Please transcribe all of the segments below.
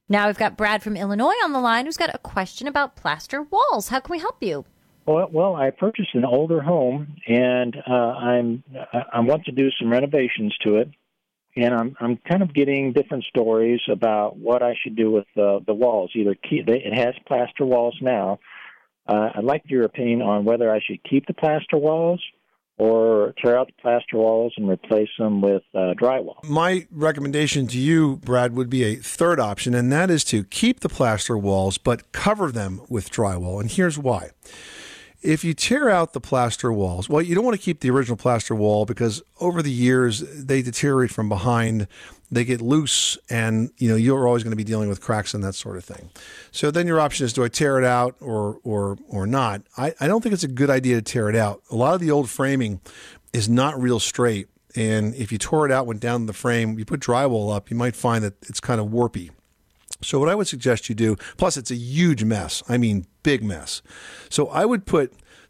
Now we've got Brad from Illinois on the line who's got a question about plaster walls. How can we help you? Well, I purchased an older home, and I want to do some renovations to it, and I'm kind of getting different stories about what I should do with the walls. It has plaster walls now. I'd like your opinion on whether I should keep the plaster walls or tear out the plaster walls and replace them with drywall. My recommendation to you, Brad, would be a third option, and that is to keep the plaster walls but cover them with drywall. And here's why. If you tear out the plaster walls, well, you don't want to keep the original plaster wall because over the years they deteriorate from behind, they get loose, and you're always going to be dealing with cracks and that sort of thing. So then your option is, do I tear it out or not? I don't think it's a good idea to tear it out. A lot of the old framing is not real straight, and if you tore it out, went down the frame, you put drywall up, you might find that it's kind of warpy. So what I would suggest you do, plus it's a huge mess, I mean big mess. So I would put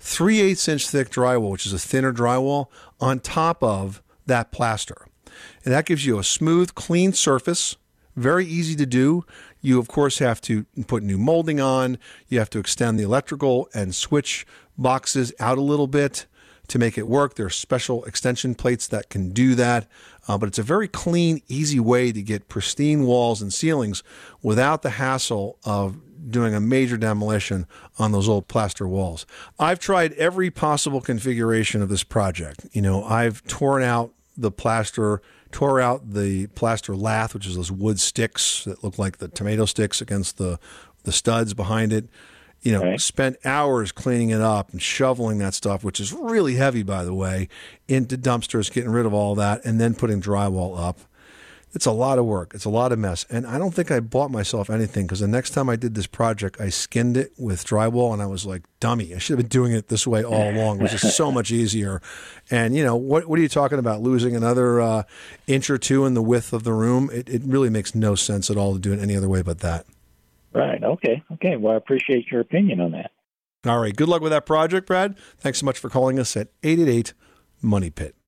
3/8 inch thick drywall, which is a thinner drywall, on top of that plaster. And that gives you a smooth, clean surface, very easy to do. You, of course, have to put new molding on. You have to extend the electrical and switch boxes out a little bit to make it work. There are special extension plates that can do that. But it's a very clean, easy way to get pristine walls and ceilings without the hassle of doing a major demolition on those old plaster walls. I've tried every possible configuration of this project. I've torn out the plaster, tore out the plaster lath, which is those wood sticks that look like the tomato sticks against the studs behind it. Okay. Spent hours cleaning it up and shoveling that stuff, which is really heavy, by the way, into dumpsters, getting rid of all that, and then putting drywall up. It's a lot of work. It's a lot of mess. And I don't think I bought myself anything because the next time I did this project, I skinned it with drywall, and I was like, dummy. I should have been doing it this way all along, which is so much easier. And, what are you talking about? Losing another inch or two in the width of the room? It really makes no sense at all to do it any other way but that. Right. Okay. Well, I appreciate your opinion on that. All right. Good luck with that project, Brad. Thanks so much for calling us at 888-MONEY-PIT.